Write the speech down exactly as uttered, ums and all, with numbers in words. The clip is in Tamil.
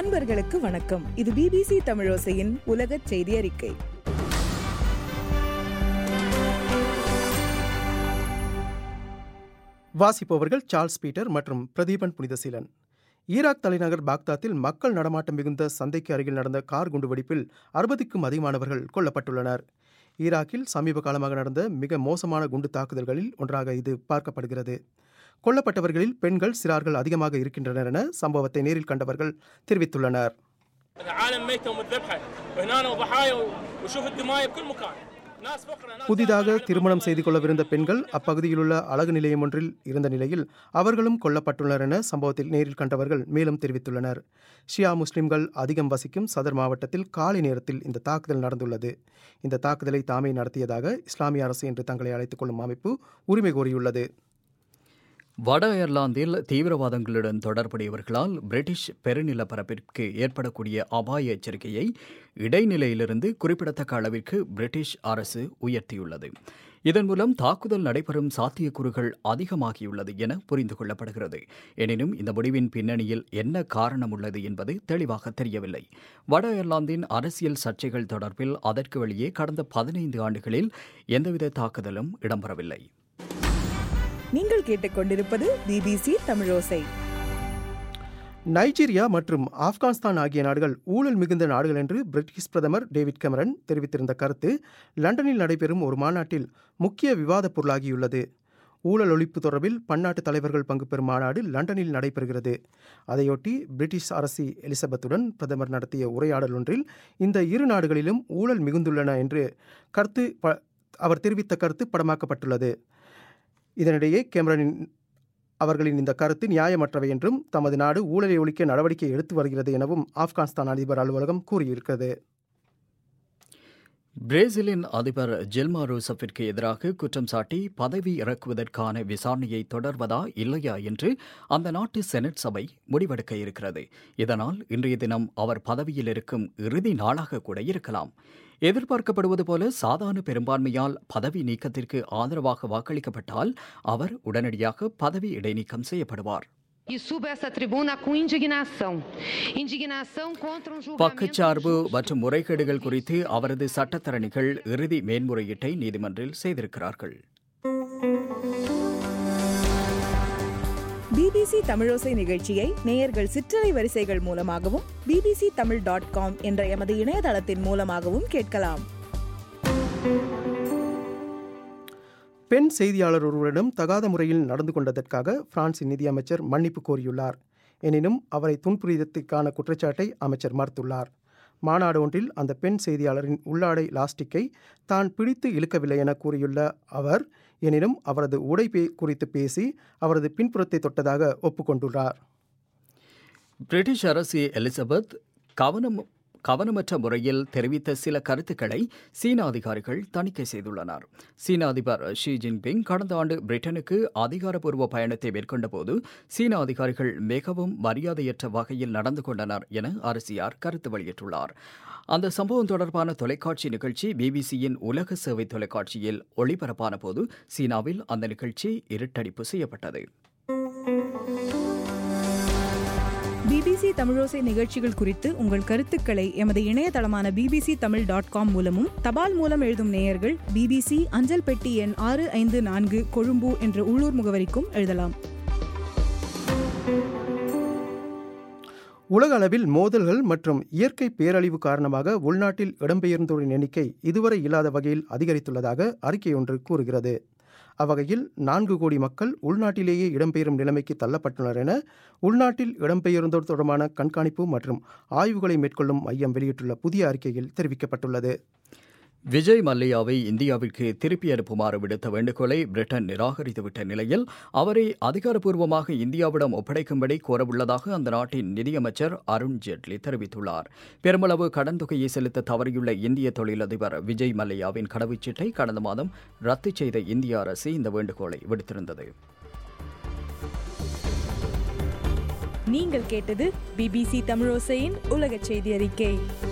நண்பர்களுக்கு வணக்கம். இது பிபிசி தமிழோசையின் உலக செய்தி அறிக்கை. வாசிப்பவர்கள் சார்ல்ஸ் பீட்டர் மற்றும் பிரதீபன் புனிதசீலன். ஈராக் தலைநகர் பாக்தாத்தில் மக்கள் நடமாட்டம் மிகுந்த சந்தைக்கு அருகில் நடந்த கார் குண்டுவெடிப்பில் அறுபதுக்கும் அதிகமானவர்கள் கொல்லப்பட்டுள்ளனர். ஈராக்கில் சமீப காலமாக நடந்த மிக மோசமான குண்டு தாக்குதல்களில் ஒன்றாக இது பார்க்கப்படுகிறது. கொல்லப்பட்டவர்களில் பெண்கள் சிறார்கள் அதிகமாக இருக்கின்றனர் என சம்பவத்தை நேரில் கண்டவர்கள் தெரிவித்துள்ளனர். புதிதாக திருமணம் செய்து கொள்ளவிருந்த பெண்கள் அப்பகுதியிலுள்ள அழகு நிலையம் ஒன்றில் இருந்த நிலையில் அவர்களும் கொல்லப்பட்டுள்ளனர் என சம்பவத்தில் நேரில் கண்டவர்கள் மேலும் தெரிவித்துள்ளனர். ஷியா முஸ்லிம்கள் அதிகம் வசிக்கும் சதர் மாவட்டத்தில் காலை நேரத்தில் இந்த தாக்குதல் நடந்துள்ளது. இந்த தாக்குதலை தாமே நடத்தியதாக இஸ்லாமிய அரசு என்று தங்களை அழைத்துக் கொள்ளும் அமைப்பு உரிமை கோரியுள்ளது. வட அயர்லாந்தில் தீவிரவாதங்களுடன் தொடர்புடையவர்களால் பிரிட்டிஷ் பெருநிலப்பரப்பிற்கு ஏற்படக்கூடிய அபாய எச்சரிக்கையை இடைநிலையிலிருந்து குறிப்பிடத்தக்க அளவிற்கு பிரிட்டிஷ் அரசு உயர்த்தியுள்ளது. இதன் மூலம் தாக்குதல் நடைபெறும் சாத்தியக்கூறுகள் அதிகமாகியுள்ளது என புரிந்து கொள்ளப்படுகிறது. எனினும் இந்த முடிவின் பின்னணியில் என்ன காரணம் உள்ளது என்பது தெளிவாக தெரியவில்லை. வட அயர்லாந்தின் அரசியல் சர்ச்சைகள் தொடர்பில் அதற்கு வெளியே கடந்த பதினைந்து ஆண்டுகளில் எந்தவித தாக்குதலும் இடம்பெறவில்லை. நீங்கள் கேட்டுக்கொண்டிருப்பது பிபிசி தமிழோசை. நைஜீரியா மற்றும் ஆப்கானிஸ்தான் ஆகிய நாடுகள் ஊழல் மிகுந்த நாடுகள் என்று பிரிட்டிஷ் பிரதமர் டேவிட் கெமரன் தெரிவித்திருந்த கருத்து லண்டனில் நடைபெறும் ஒரு மாநாட்டில் முக்கிய விவாதப் பொருளாகியுள்ளது. ஊழல் ஒழிப்பு தொடர்பில் பன்னாட்டு தலைவர்கள் பங்கு பெறும் மாநாடு லண்டனில் நடைபெறுகிறது. அதையொட்டி பிரிட்டிஷ் அரசி எலிசபெத்துடன் பிரதமர் நடத்திய உரையாடல் ஒன்றில் இந்த இரு நாடுகளிலும் ஊழல் மிகுந்துள்ளன என்று கருத்து அவர் தெரிவித்த கருத்து படமாக்கப்பட்டுள்ளது. இதனிடையே கேமரனின் அவர்களின் இந்த கருத்து நியாயமற்றவை என்றும் தமது நாடு ஊழலை ஒழிக்க நடவடிக்கை எடுத்து வருகிறது எனவும் ஆப்கானிஸ்தான் அதிபர் அலுவலகம் கூறியிருக்கிறது. பிரேசிலின் அதிபர் ஜில்மா ரூசஃபிற்கு எதிராக குற்றம் சாட்டி பதவி இறக்குவதற்கான விசாரணையை தொடர்வதா இல்லையா என்று அந்த நாட்டு செனட் சபை முடிவெடுக்க இருக்கிறது. இதனால் இன்றைய தினம் அவர் பதவியில் இருக்கும் இறுதி நாளாக கூட இருக்கலாம். எதிர்பார்க்கப்படுவது போல சாதாரண பெரும்பான்மையால் பதவி நீக்கத்திற்கு ஆதரவாக வாக்களிக்கப்பட்டால் அவர் உடனடியாக பதவி இடைநீக்கம் செய்யப்படுவார். பக்கச்சார்பு மற்றும் முறைகேடுகள் குறித்து அவரது சட்டத்தரணிகள் இறுதி மேன்முறையீட்டை நீதிமன்றில் செய்திருக்கிறார்கள். பிபிசி தமிழோசை நிகழ்ச்சியை நேயர்கள் சிற்றலை வரிசைகள் மூலமாகவும் பிபிசி தமிழ் டாட் காம் என்ற எமது இணையதளத்தின் மூலமாகவும் கேட்கலாம். பெண் செய்தியாளர் ஒருவரிடம் தகாத முறையில் நடந்து கொண்டதற்காக பிரான்சின் நிதியமைச்சர் மன்னிப்பு கோரியுள்ளார். எனினும் அவரை துன்புறுத்தலுக்கான குற்றச்சாட்டை அமைச்சர் மறுத்துள்ளார். மாநாடு ஒன்றில் அந்த பெண் செய்தியாளரின் உள்ளாடை லாஸ்டிக்கை தான் பிடித்து இழுக்கவில்லை என கூறியுள்ள அவர், எனினும் அவரது உடை குறித்து பேசி அவரது பின்புறத்தை தொட்டதாக ஒப்புக்கொண்டுள்ளார். பிரிட்டிஷ் அரசி எலிசபெத் கவனம் கவனமற்ற முறையில் தெரிவித்த சில கருத்துக்களை சீன அதிகாரிகள் தணிக்கை செய்துள்ளனர். சீன அதிபர் ஷி ஜின்பிங் கடந்த ஆண்டு பிரிட்டனுக்கு அதிகாரப்பூர்வ பயணத்தை மேற்கொண்டபோது சீன அதிகாரிகள் மிகவும் மரியாதையற்ற வகையில் நடந்து கொண்டனர் என அரசியார் கருத்து வெளியிட்டுள்ளார். அந்த சம்பவம் தொடர்பான தொலைக்காட்சி நிகழ்ச்சி பிபிசியின் உலக சேவை தொலைக்காட்சியில் ஒளிபரப்பான போது சீனாவில் அந்த நிகழ்ச்சி இருட்டடிப்பு செய்யப்பட்டது. பிபிசி தமிழோசை நிகழ்ச்சிகள் குறித்து உங்கள் கருத்துக்களை எமது இணையதளமான பிபிசி தமிழ் டாட் காம் மூலமும் தபால் மூலம் எழுதும் நேயர்கள் பிபிசி அஞ்சல் பெட்டி எண் ஆறு ஐந்து நான்கு கொழும்பு என்ற உள்ளூர் முகவரிக்கும் எழுதலாம். உலக அளவில் மோதல்கள் மற்றும் இயற்கை பேரழிவு காரணமாக உள்நாட்டில் இடம்பெயர்ந்தோரின் எண்ணிக்கை இதுவரை இல்லாத வகையில் அதிகரித்துள்ளதாக அறிக்கை ஒன்று கூறுகிறது. அவ்வகையில் நான்கு கோடி மக்கள் உள்நாட்டிலேயே இடம்பெயரும் நிலைமைக்கு தள்ளப்பட்டுள்ளனர் என உள்நாட்டில் இடம்பெயர்ந்தோர் தொடர்பான கண்காணிப்பு மற்றும் ஆய்வுகளை மேற்கொள்ளும் மையம் வெளியிட்டுள்ள புதிய அறிக்கையில் தெரிவிக்கப்பட்டுள்ளது. விஜய் மல்லையாவை இந்தியாவிற்கு திருப்பி அனுப்புமாறு விடுத்த வேண்டுகோளை பிரிட்டன் நிராகரித்துவிட்ட நிலையில் அவரை அதிகாரப்பூர்வமாக இந்தியாவிடம் ஒப்படைக்கும்படி கோரவுள்ளதாக அந்த நாட்டின் நிதியமைச்சர் அருண் ஜேட்லி தெரிவித்துள்ளார். பெருமளவு கடன் தொகையை செலுத்த தவறியுள்ள இந்திய தொழிலதிபர் விஜய் மல்லையாவின் கடவுச்சீட்டை கடந்த மாதம் ரத்து செய்த இந்திய அரசு இந்த வேண்டுகோளை விடுத்திருந்தது. நீங்கள் கேட்டது பிபிசி தமிழோசையின் உலக செய்தி அறிக்கை.